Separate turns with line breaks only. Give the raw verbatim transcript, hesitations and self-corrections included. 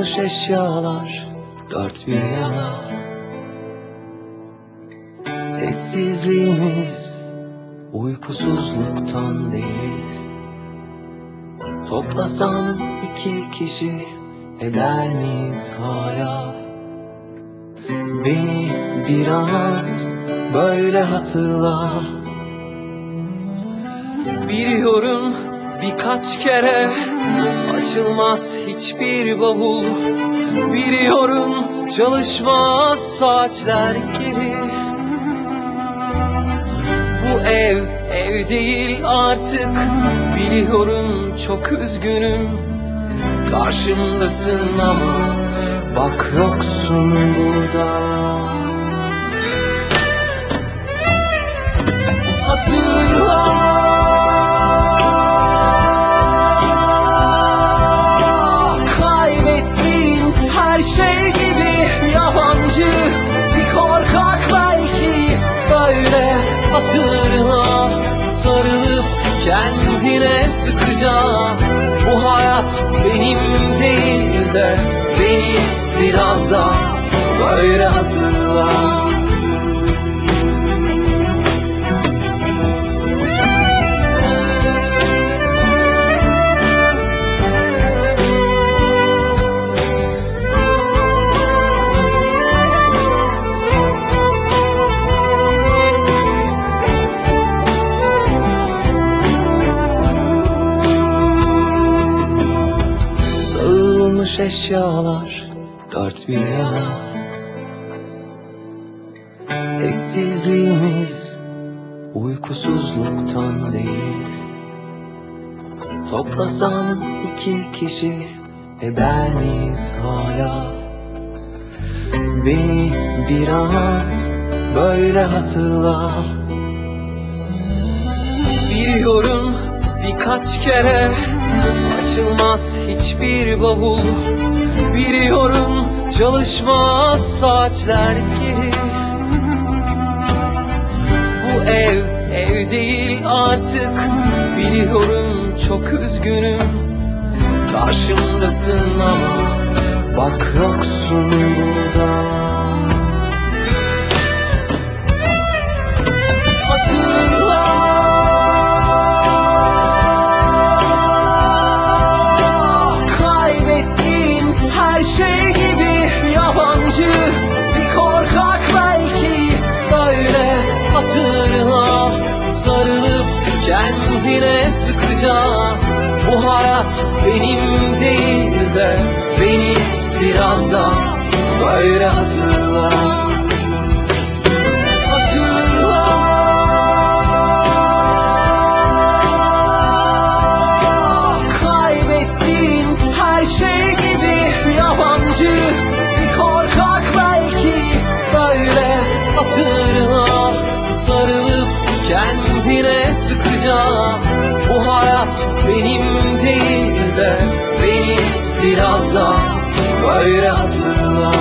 Dağılmış eşyalar dört bir yana. Sessizliğimiz uykusuzluktan değil. Toplasan iki kişi eder miyiz hala? Beni biraz böyle hatırla. Biliyorum birkaç kere açılmaz hiçbir bavul. Biliyorum çalışmaz saatler gibi. Bu ev ev değil artık. Biliyorum çok üzgünüm. Karşımdasın ama bak yoksun burada. Hatırla, kaybettiğim her şey gibi yabancı bir korkak belki. Böyle hatırla, sarılıp kendine sıkıca. Bu hayat benim değil de beni biraz da böyle hatırla. Dağılmış eşyalar dört bir yana. Sessizliğimiz uykusuzluktan değil. Toplasan iki kişi eder miyiz hala? Beni biraz böyle hatırla. Biliyorum birkaç kere açılmaz hiçbir bavul. Biliyorum çalışmaz saatler gibi. Bu ev ev değil artık. Biliyorum çok üzgünüm. Karşımdasın ama bak yoksun burada. Hatırla, kaybettiğim her şey gibi yabancı bir korkak belki. Böyle hatırla, sarılıp kendine sıkıca. Bu hayat benim değil de beni biraz da böyle hatırla. Hatırla, kaybettiğim her şey gibi yabancı bir korkak belki. Böyle hatırla, sarılıp kendine sıkıca. Bu hayat benim değil de beni biraz da böyle hatırla.